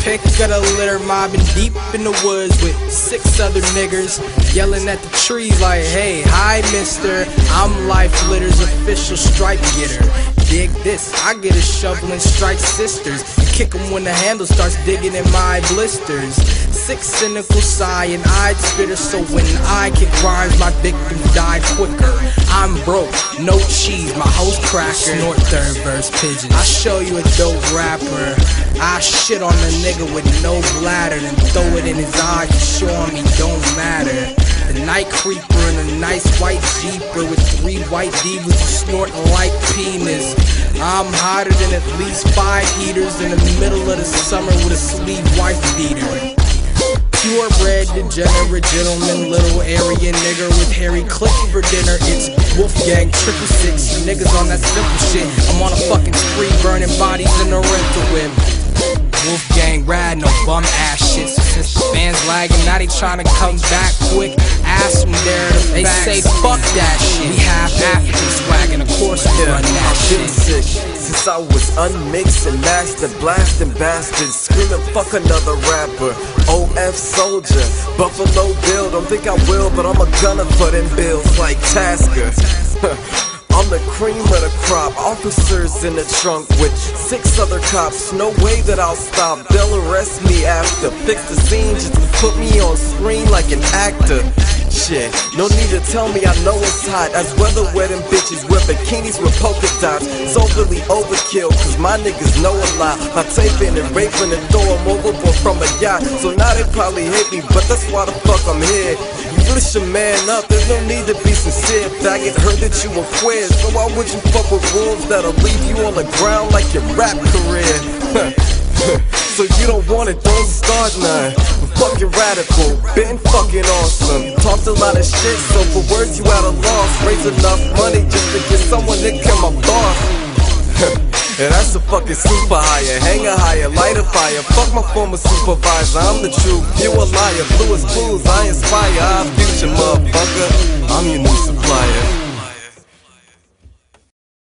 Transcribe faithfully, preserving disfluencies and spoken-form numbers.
pick of the litter, mobbing deep in the woods with six other niggers, yelling at the trees like, hey, hi mister, I'm Life Litter's official stripe getter. Dig this, I get a shovel and strike sisters, and kick them when the handle starts digging in my blisters. Six cynical cyanide spitters, so when I kick rhymes, my victims die quicker. I'm broke, no cheese, my host cracker. Snort third verse pigeon. I show you a dope rapper. I shit on a nigga with no bladder, then throw it in his eyes to show him he don't matter. The night creeper in a nice white jeeper with three white divas snorting like penis. I'm hotter than at least five heaters in the middle of the summer with a sleeve wife beater. Purebred, degenerate gentleman, little area nigger with hairy clip for dinner. It's Wolfgang, triple six, niggas on that simple shit. I'm on a fucking spree, burning bodies in a rental whip. Wolfgang rad, no bum ass shit. So since the fans lagging, now they tryna come back quick. Ass from there to they facts. Say fuck that shit. We half African swag and of course we yeah, run that shit. Sick. Since I was unmixed and mastered, blasting bastards, screaming fuck another rapper. O F Soldier, Buffalo Bill, don't think I will, but I'm a gunner for them bills like Tasker. I'm the cream of the crop, officers in the trunk with six other cops. No way that I'll stop, they'll arrest me after. Fix the scene just to put me on screen like an actor. Shit, no need to tell me I know it's hot. As weather wedding bitches wear bikinis with polka dots. So really overkill, cause my niggas know a lot. I tape in and raping and throw them overboard from a yacht. So now they probably hate me, but that's why the fuck I'm here. You really should man up, there's no need to be sincere. Faggot, heard that you were queer, so why would you fuck with rules that'll leave you on the ground like your rap career? So you don't want it, don't start none. Fucking radical, been fucking awesome. Talked a lot of shit, so for words you at a loss. Raise enough money just to get someone to kill my boss. Yeah, that's a fucking super higher, hanger higher, light a fire. Fuck my former supervisor, I'm the truth, you a liar. Blue as blues, I inspire, I'm future motherfucker, I'm your new supplier.